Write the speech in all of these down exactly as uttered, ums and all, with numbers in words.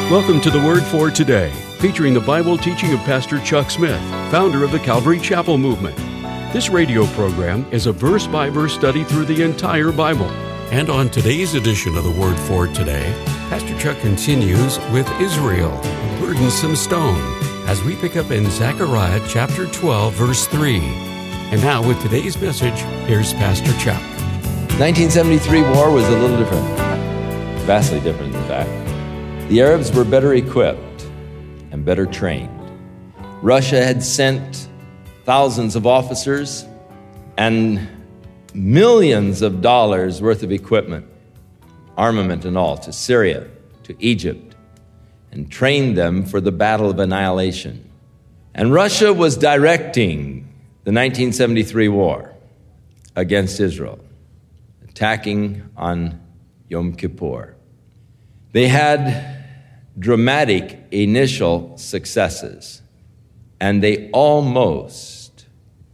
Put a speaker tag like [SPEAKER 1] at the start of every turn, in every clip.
[SPEAKER 1] Welcome to the Word for Today, featuring the Bible teaching of Pastor Chuck Smith, founder of the Calvary Chapel Movement. This radio program is a verse-by-verse study through the entire Bible. And on today's edition of the Word for Today, Pastor Chuck continues with Israel, a burdensome stone, as we pick up in Zechariah chapter twelve, verse three. And now with today's message, here's Pastor Chuck.
[SPEAKER 2] nineteen seventy-three war was a little different, vastly different in fact. The Arabs were better equipped and better trained. Russia had sent thousands of officers and millions of dollars worth of equipment, armament and all, to Syria, to Egypt, and trained them for the battle of annihilation. And Russia was directing the nineteen seventy-three war against Israel, attacking on Yom Kippur. They had dramatic initial successes, and they almost,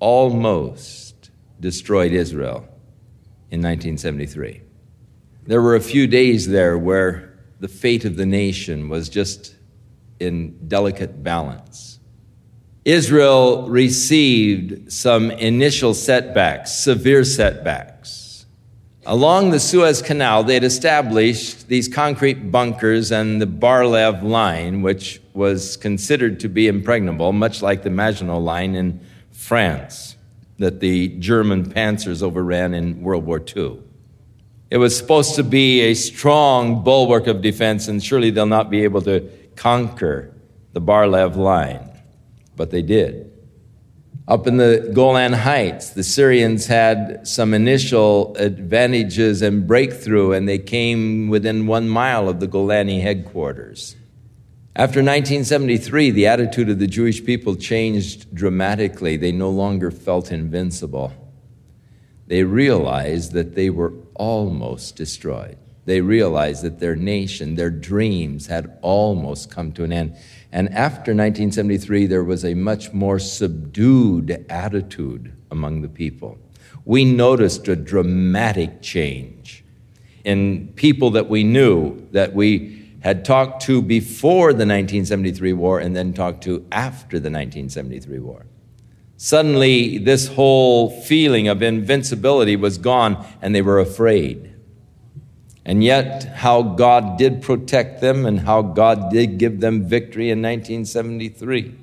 [SPEAKER 2] almost destroyed Israel in nineteen seventy-three. There were a few days there where the fate of the nation was just in delicate balance. Israel received some initial setbacks, severe setbacks. Along the Suez Canal, they had established these concrete bunkers and the Bar-Lev line, which was considered to be impregnable, much like the Maginot Line in France that the German panzers overran in World War Two. It was supposed to be a strong bulwark of defense, and surely they'll not be able to conquer the Bar-Lev line, but they did. Up in the Golan Heights, the Syrians had some initial advantages and breakthrough, and they came within one mile of the Golani headquarters. After nineteen seventy-three, the attitude of the Jewish people changed dramatically. They no longer felt invincible. They realized that they were almost destroyed. They realized that their nation, their dreams had almost come to an end. And after nineteen seventy-three, there was a much more subdued attitude among the people. We noticed a dramatic change in people that we knew, that we had talked to before the nineteen seventy-three war and then talked to after the nineteen seventy-three war. Suddenly, this whole feeling of invincibility was gone, and they were afraid. And yet, how God did protect them and how God did give them victory in nineteen seventy-three.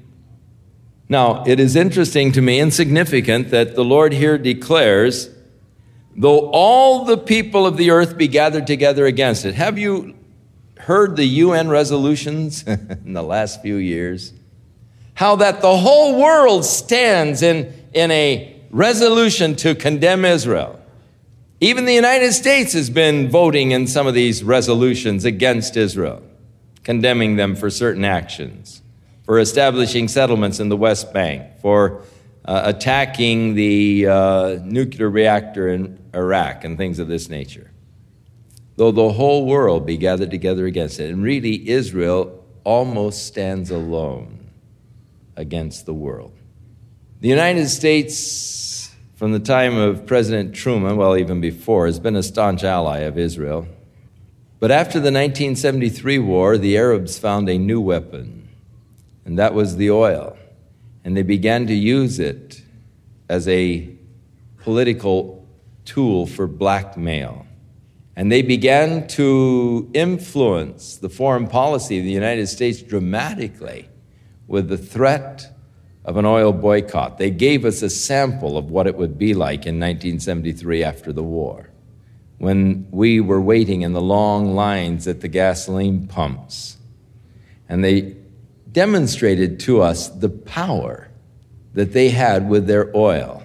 [SPEAKER 2] Now, it is interesting to me and significant that the Lord here declares, though all the people of the earth be gathered together against it. Have you heard the U N resolutions in the last few years? How that the whole world stands in, in a resolution to condemn Israel. Even the United States has been voting in some of these resolutions against Israel, condemning them for certain actions, for establishing settlements in the West Bank, for uh, attacking the uh, nuclear reactor in Iraq and things of this nature. Though the whole world be gathered together against it. And really, Israel almost stands alone against the world. The United States, from the time of President Truman, well, even before, has been a staunch ally of Israel. But after the nineteen seventy-three war, the Arabs found a new weapon, and that was the oil. And they began to use it as a political tool for blackmail. And they began to influence the foreign policy of the United States dramatically with the threat of an oil boycott. They gave us a sample of what it would be like in nineteen seventy-three after the war, when we were waiting in the long lines at the gasoline pumps. And they demonstrated to us the power that they had with their oil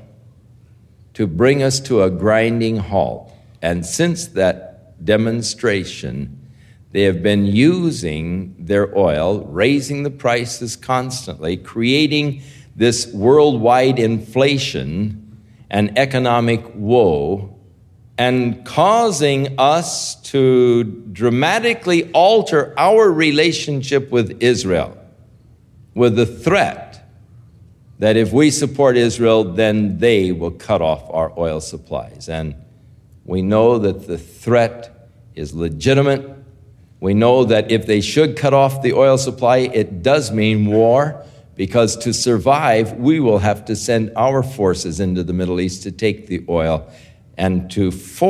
[SPEAKER 2] to bring us to a grinding halt. And since that demonstration, they have been using their oil, raising the prices constantly, creating this worldwide inflation and economic woe, and causing us to dramatically alter our relationship with Israel, with the threat that if we support Israel, then they will cut off our oil supplies. And we know that the threat is legitimate, We know that if they should cut off the oil supply, it does mean war, because to survive, we will have to send our forces into the Middle East to take the oil and to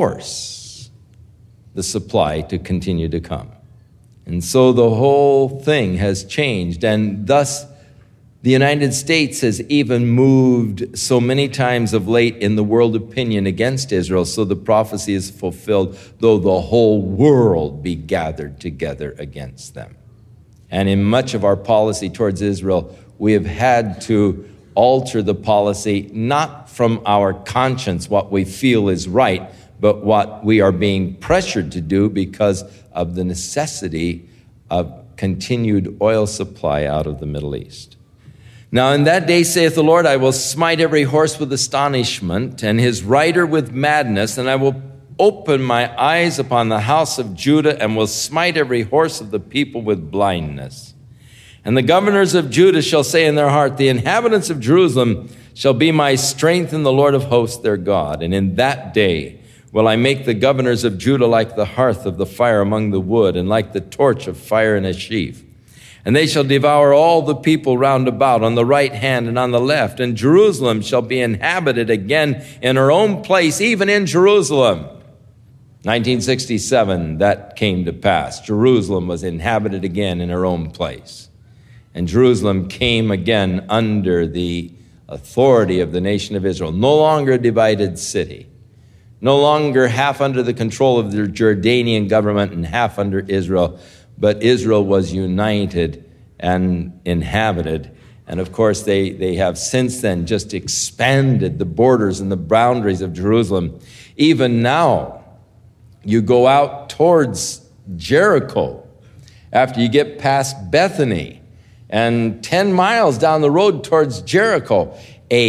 [SPEAKER 2] force the supply to continue to come. And so the whole thing has changed, and thus the United States has even moved so many times of late in the world opinion against Israel, so the prophecy is fulfilled, though the whole world be gathered together against them. And in much of our policy towards Israel, we have had to alter the policy, not from our conscience, what we feel is right, but what we are being pressured to do because of the necessity of continued oil supply out of the Middle East. Now in that day, saith the Lord, I will smite every horse with astonishment, and his rider with madness, and I will open my eyes upon the house of Judah, and will smite every horse of the people with blindness. And the governors of Judah shall say in their heart, the inhabitants of Jerusalem shall be my strength in the Lord of hosts their God. And in that day will I make the governors of Judah like the hearth of the fire among the wood, and like the torch of fire in a sheaf. And they shall devour all the people round about on the right hand and on the left. And Jerusalem shall be inhabited again in her own place, even in Jerusalem. nineteen sixty-seven, that came to pass. Jerusalem was inhabited again in her own place. And Jerusalem came again under the authority of the nation of Israel. No longer a divided city. No longer half under the control of the Jordanian government and half under Israel. But Israel was united and inhabited. And of course, they, they have since then just expanded the borders and the boundaries of Jerusalem. Even now, you go out towards Jericho after you get past Bethany, and ten miles down the road towards Jericho, a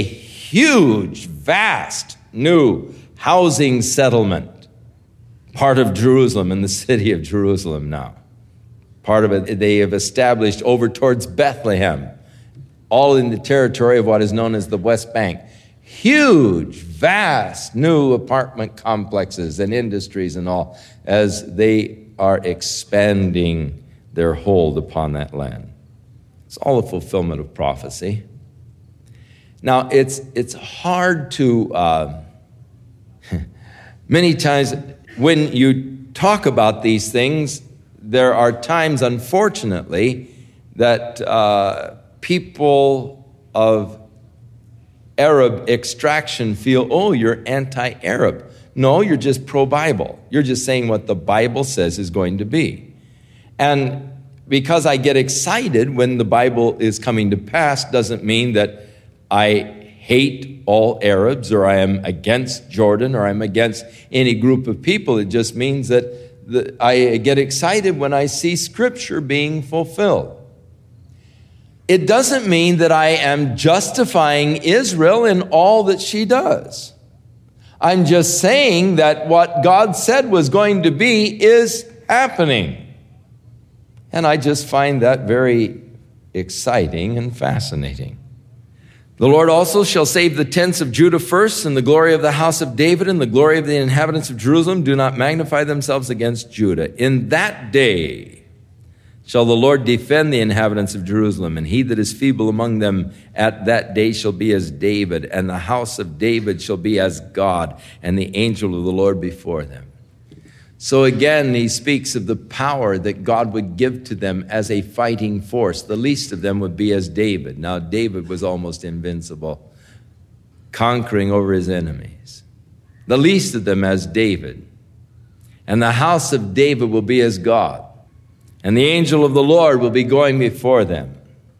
[SPEAKER 2] huge, vast, new housing settlement, part of Jerusalem, in the city of Jerusalem now. Part of it they have established over towards Bethlehem, all in the territory of what is known as the West Bank. Huge, vast, new apartment complexes and industries and all, as they are expanding their hold upon that land. It's all a fulfillment of prophecy. Now, it's it's hard to, uh, many times when you talk about these things, there are times, unfortunately, that uh, people of Arab extraction feel, oh, you're anti-Arab. No, you're just pro-Bible. You're just saying what the Bible says is going to be. And because I get excited when the Bible is coming to pass doesn't mean that I hate all Arabs, or I am against Jordan, or I'm against any group of people. It just means that the, I get excited when I see Scripture being fulfilled. It doesn't mean that I am justifying Israel in all that she does. I'm just saying that what God said was going to be is happening. And I just find that very exciting and fascinating. The Lord also shall save the tents of Judah first, and the glory of the house of David, and the glory of the inhabitants of Jerusalem do not magnify themselves against Judah. In that day shall the Lord defend the inhabitants of Jerusalem, and he that is feeble among them at that day shall be as David, and the house of David shall be as God, and the angel of the Lord before them. So again, he speaks of the power that God would give to them as a fighting force. The least of them would be as David. Now, David was almost invincible, conquering over his enemies. The least of them as David. And the house of David will be as God. And the angel of the Lord will be going before them.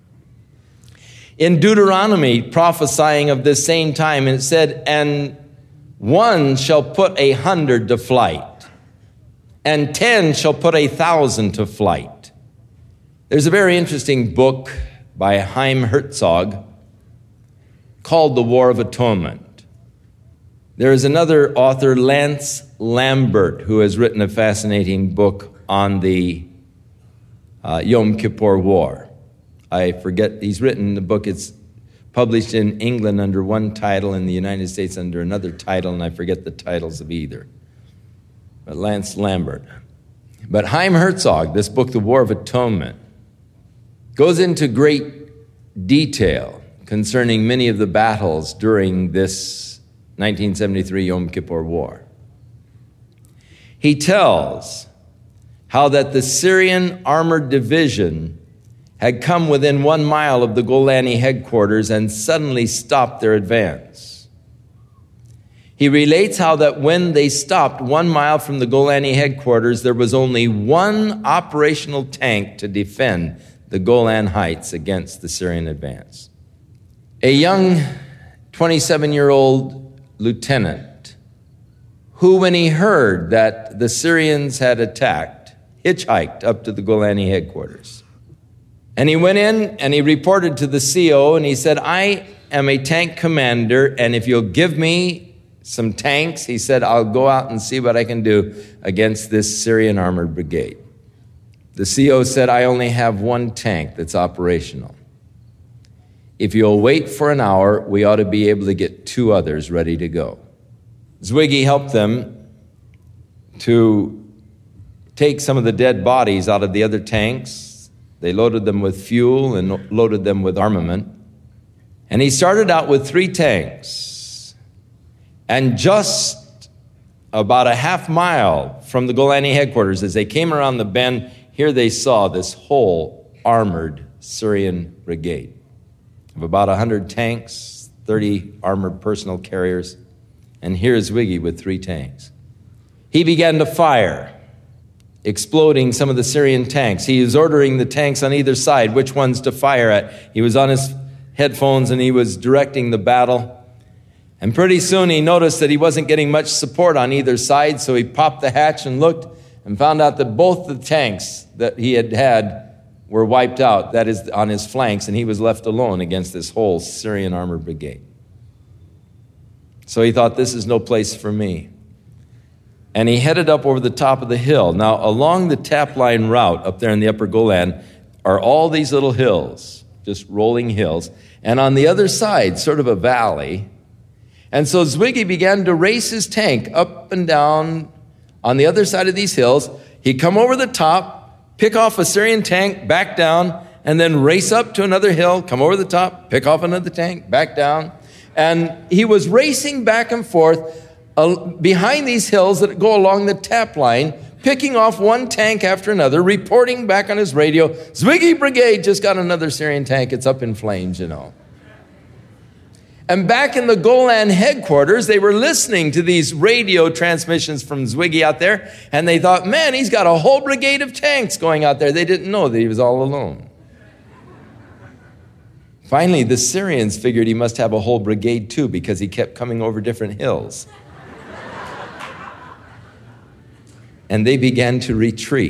[SPEAKER 2] In Deuteronomy, prophesying of this same time, it said, and one shall put a hundred to flight, and ten shall put a thousand to flight. There's a very interesting book by Chaim Herzog called The War of Atonement. There is another author, Lance Lambert, who has written a fascinating book on the uh, Yom Kippur War. I forget, he's written the book, it's published in England under one title, in the United States under another title, and I forget the titles of either. But Lance Lambert. But Chaim Herzog, this book, The War of Atonement, goes into great detail concerning many of the battles during this nineteen seventy-three Yom Kippur War. He tells how that the Syrian armored division had come within one mile of the Golani headquarters and suddenly stopped their advance. He relates how that when they stopped one mile from the Golani headquarters, there was only one operational tank to defend the Golan Heights against the Syrian advance. A young twenty-seven-year-old lieutenant who, when he heard that the Syrians had attacked, hitchhiked up to the Golani headquarters. And he went in and he reported to the C O and he said, I am a tank commander, and if you'll give me some tanks, he said, I'll go out and see what I can do against this Syrian armored brigade. The C O said, I only have one tank that's operational. If you'll wait for an hour, we ought to be able to get two others ready to go. Zwiggy helped them to take some of the dead bodies out of the other tanks. They loaded them with fuel and loaded them with armament. And he started out with three tanks. And just about a half mile from the Golani headquarters, as they came around the bend, here they saw this whole armored Syrian brigade of about one hundred tanks, thirty armored personal carriers. And here's Zwiggy with three tanks. He began to fire, exploding some of the Syrian tanks. He was ordering the tanks on either side, which ones to fire at. He was on his headphones and he was directing the battle. And pretty soon he noticed that he wasn't getting much support on either side, so he popped the hatch and looked and found out that both the tanks that he had had were wiped out, that is, on his flanks, and he was left alone against this whole Syrian armored brigade. So he thought, this is no place for me. And he headed up over the top of the hill. Now, along the tap line route up there in the upper Golan are all these little hills, just rolling hills. And on the other side, sort of a valley. And so Zwiggy began to race his tank up and down on the other side of these hills. He'd come over the top, pick off a Syrian tank, back down, and then race up to another hill, come over the top, pick off another tank, back down. And he was racing back and forth uh, behind these hills that go along the tap line, picking off one tank after another, reporting back on his radio, Zwiggy Brigade just got another Syrian tank. It's up in flames, you know. And back in the Golan headquarters, they were listening to these radio transmissions from Zwiggy out there, and they thought, man, he's got a whole brigade of tanks going out there. They didn't know that he was all alone. Finally, the Syrians figured he must have a whole brigade too, because he kept coming over different hills. And they began to retreat.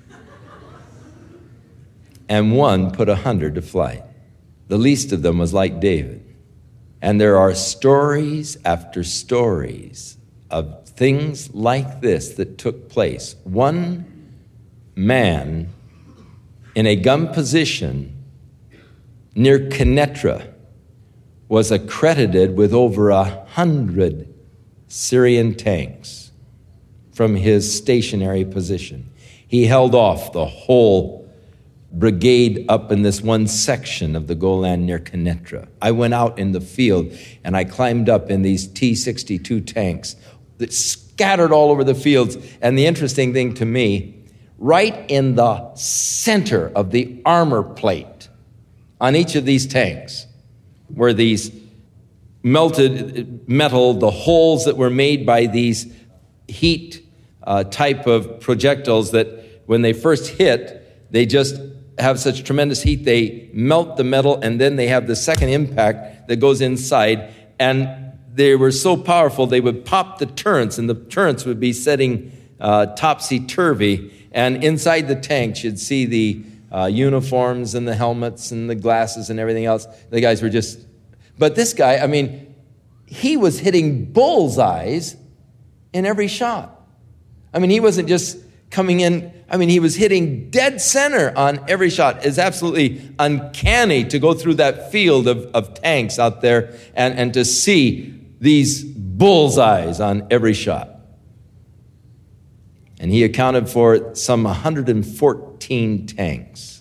[SPEAKER 2] And one put a hundred to flight. The least of them was like David. And there are stories after stories of things like this that took place. One man in a gun position near Kenetra was accredited with over a hundred Syrian tanks from his stationary position. He held off the whole brigade up in this one section of the Golan near Kenetra. I went out in the field and I climbed up in these T sixty-two tanks that scattered all over the fields. And the interesting thing to me, right in the center of the armor plate on each of these tanks were these melted metal, the holes that were made by these heat uh, type of projectiles that when they first hit, they just have such tremendous heat, they melt the metal, and then they have the second impact that goes inside. And they were so powerful, they would pop the turrets, and the turrets would be setting uh, topsy-turvy. And inside the tanks, you'd see the uh, uniforms and the helmets and the glasses and everything else. The guys were just... But this guy, I mean, he was hitting bullseyes in every shot. I mean, he wasn't just coming in... I mean, he was hitting dead center on every shot. It's absolutely uncanny to go through that field of, of tanks out there and, and to see these bullseyes on every shot. and he accounted for some one hundred fourteen tanks.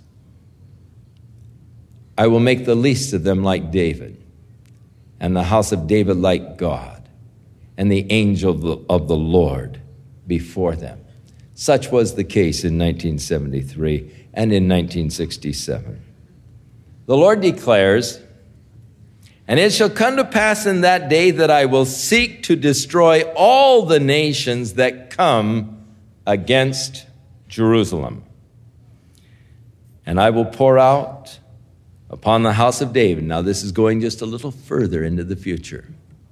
[SPEAKER 2] I will make the least of them like David, and the house of David like God, and the angel of the, of the Lord before them. Such was the case in nineteen seventy-three and in nineteen sixty-seven. The Lord declares, and it shall come to pass in that day that I will seek to destroy all the nations that come against Jerusalem. And I will pour out upon the house of David. Now this is going just a little further into the future.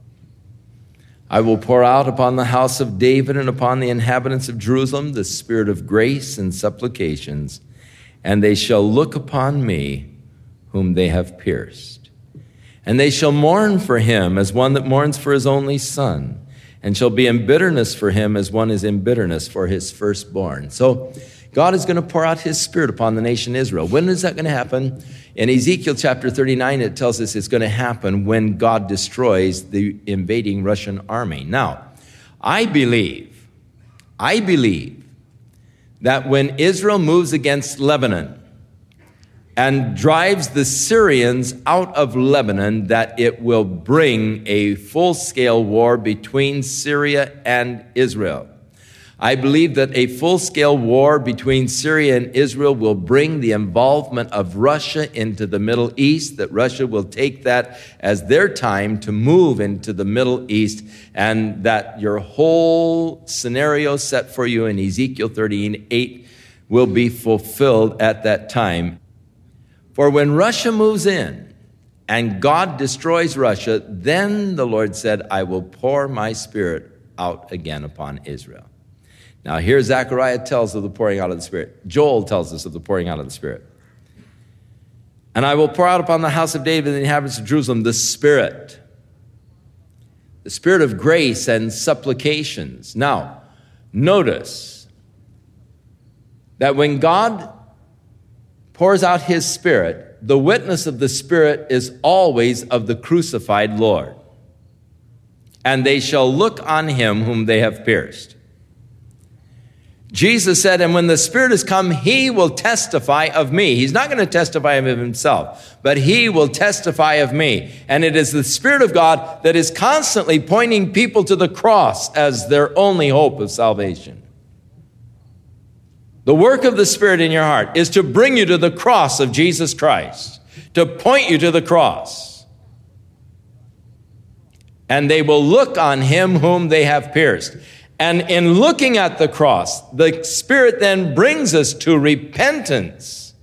[SPEAKER 2] I will pour out upon the house of David and upon the inhabitants of Jerusalem the spirit of grace and supplications, and they shall look upon me whom they have pierced. And they shall mourn for him as one that mourns for his only son, and shall be in bitterness for him as one is in bitterness for his firstborn. So God is going to pour out his spirit upon the nation Israel. When is that going to happen? In Ezekiel chapter thirty-nine, it tells us it's going to happen when God destroys the invading Russian army. Now, I believe, I believe that when Israel moves against Lebanon and drives the Syrians out of Lebanon, that it will bring a full-scale war between Syria and Israel. I believe that a full-scale war between Syria and Israel will bring the involvement of Russia into the Middle East, that Russia will take that as their time to move into the Middle East, and that your whole scenario set for you in Ezekiel thirty-eight will be fulfilled at that time. For when Russia moves in and God destroys Russia, then the Lord said, I will pour my spirit out again upon Israel. Now here Zechariah tells of the pouring out of the Spirit. Joel tells us of the pouring out of the Spirit. And I will pour out upon the house of David and the inhabitants of Jerusalem the Spirit, the Spirit of grace and supplications. Now, notice that when God pours out his Spirit, the witness of the Spirit is always of the crucified Lord. And they shall look on him whom they have pierced. Jesus said, and when the Spirit has come, he will testify of me. He's not going to testify of himself, but he will testify of me. And it is the Spirit of God that is constantly pointing people to the cross as their only hope of salvation. The work of the Spirit in your heart is to bring you to the cross of Jesus Christ, to point you to the cross. And they will look on him whom they have pierced. And in looking at the cross, the Spirit then brings us to repentance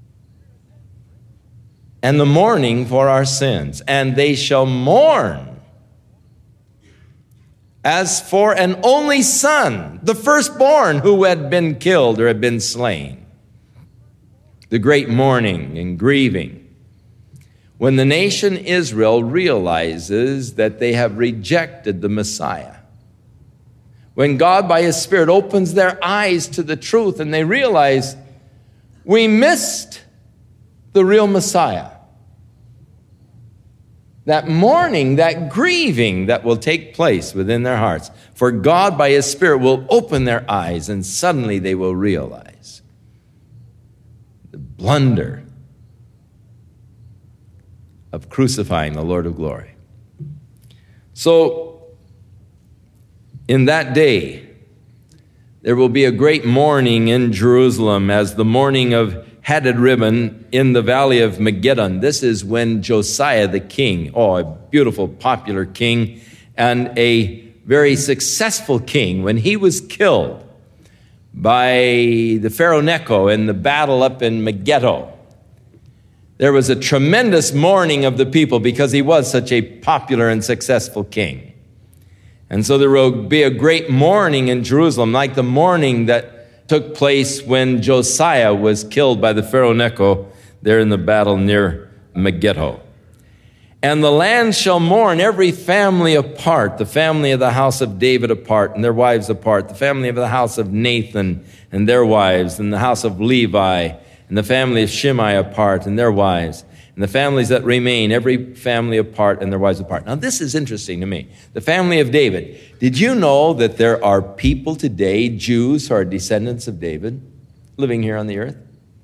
[SPEAKER 2] and the mourning for our sins. And they shall mourn as for an only son, the firstborn who had been killed or had been slain. The great mourning and grieving. When the nation Israel realizes that they have rejected the Messiah. When God, by his Spirit, opens their eyes to the truth and they realize we missed the real Messiah. That mourning, that grieving that will take place within their hearts. For God, by his Spirit, will open their eyes and suddenly they will realize the blunder of crucifying the Lord of glory. So, in that day, there will be a great mourning in Jerusalem as the mourning of Hadad-rimmon in the valley of Megiddon. This is when Josiah the king, oh, a beautiful, popular king, and a very successful king, when he was killed by the Pharaoh Necho in the battle up in Megiddo, there was a tremendous mourning of the people because he was such a popular and successful king. And so there will be a great mourning in Jerusalem, like the mourning that took place when Josiah was killed by the Pharaoh Necho there in the battle near Megiddo. And the land shall mourn, every family apart, the family of the house of David apart and their wives apart, the family of the house of Nathan and their wives, and the house of Levi and the family of Shimei apart and their wives, And the families that remain, every family apart and their wives apart. Now, this is interesting to me. The family of David. Did you know that there are people today, Jews who are descendants of David, living here on the earth?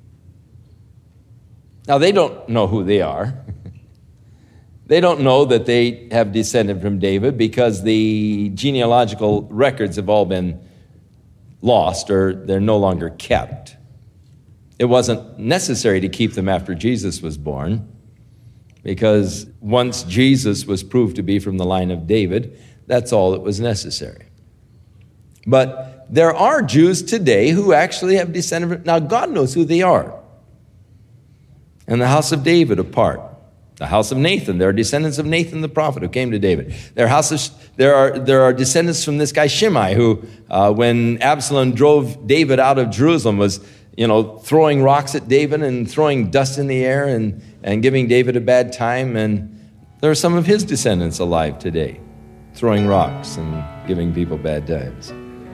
[SPEAKER 2] Now, they don't know who they are. They don't know that they have descended from David because the genealogical records have all been lost or they're no longer kept. It wasn't necessary to keep them after Jesus was born because once Jesus was proved to be from the line of David, that's all that was necessary. But there are Jews today who actually have descended from, now God knows who they are. And the house of David apart. The house of Nathan, there are descendants of Nathan the prophet who came to David. There are, houses, there are, there are descendants from this guy Shimei who, uh, when Absalom drove David out of Jerusalem, was you know, throwing rocks at David and throwing dust in the air and, and giving David a bad time. And there are some of his descendants alive today, throwing rocks and giving people bad times.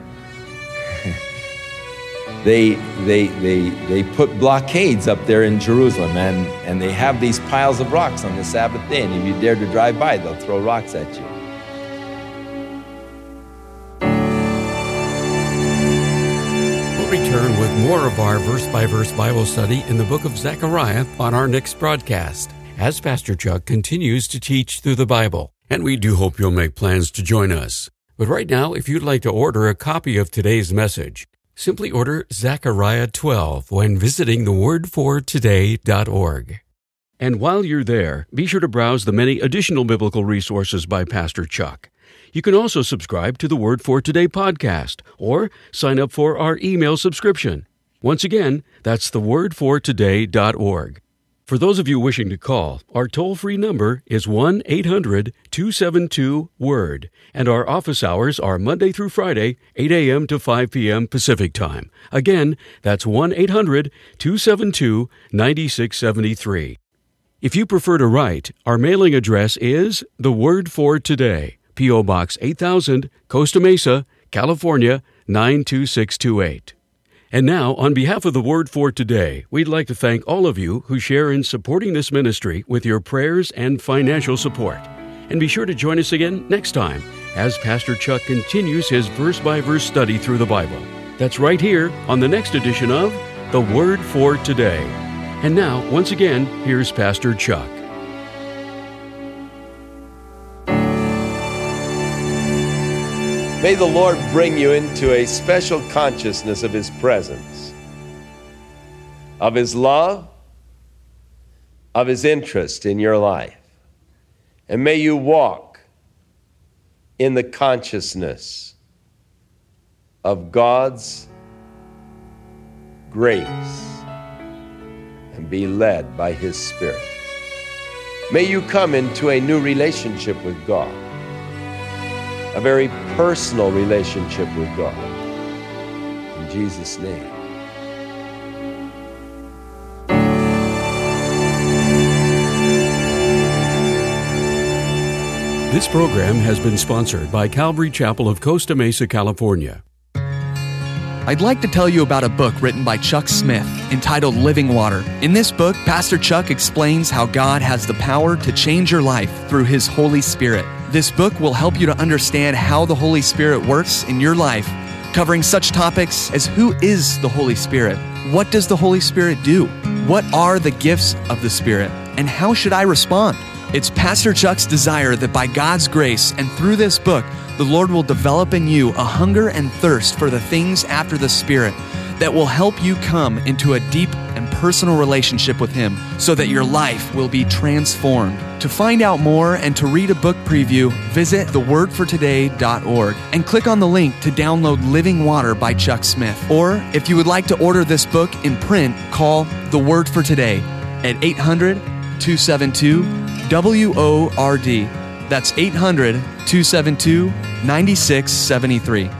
[SPEAKER 2] They, they, they, they put blockades up there in Jerusalem, and, and they have these piles of rocks on the Sabbath day, and if you dare to drive by, they'll throw rocks at you.
[SPEAKER 1] We'll return with more of our verse-by-verse Bible study in the book of Zechariah on our next broadcast, as Pastor Chuck continues to teach through the Bible, and we do hope you'll make plans to join us. But right now, if you'd like to order a copy of today's message, simply order Zechariah twelve when visiting the word for today dot org. And while you're there, be sure to browse the many additional biblical resources by Pastor Chuck. You can also subscribe to the Word for Today podcast or sign up for our email subscription. Once again, that's the word for today dot org. For those of you wishing to call, our toll-free number is one eight hundred two seven two word, and our office hours are Monday through Friday, eight a.m. to five p.m. Pacific Time. Again, that's one eight hundred two seven two nine six seven three. If you prefer to write, our mailing address is The Word for Today, P O. Box eight thousand, Costa Mesa, California, nine two six two eight. And now, on behalf of the Word for Today, we'd like to thank all of you who share in supporting this ministry with your prayers and financial support. And be sure to join us again next time as Pastor Chuck continues his verse-by-verse study through the Bible. That's right here on the next edition of The Word for Today. And now, once again, here's Pastor Chuck.
[SPEAKER 3] May the Lord bring you into a special consciousness of His presence, of His love, of His interest in your life. And may you walk in the consciousness of God's grace and be led by His Spirit. May you come into a new relationship with God, a very personal relationship with God. In Jesus' name.
[SPEAKER 1] This program has been sponsored by Calvary Chapel of Costa Mesa, California.
[SPEAKER 4] I'd like to tell you about a book written by Chuck Smith entitled Living Water. In this book, Pastor Chuck explains how God has the power to change your life through His Holy Spirit. This book will help you to understand how the Holy Spirit works in your life, covering such topics as who is the Holy Spirit? What does the Holy Spirit do? What are the gifts of the Spirit? And how should I respond? It's Pastor Chuck's desire that by God's grace and through this book, the Lord will develop in you a hunger and thirst for the things after the Spirit that will help you come into a deep and personal relationship with Him so that your life will be transformed. To find out more and to read a book preview, visit the word for today dot org and click on the link to download Living Water by Chuck Smith. Or if you would like to order this book in print, call The Word for Today at eight hundred two seven two W O R D. That's eight hundred two seven two nine six seven three.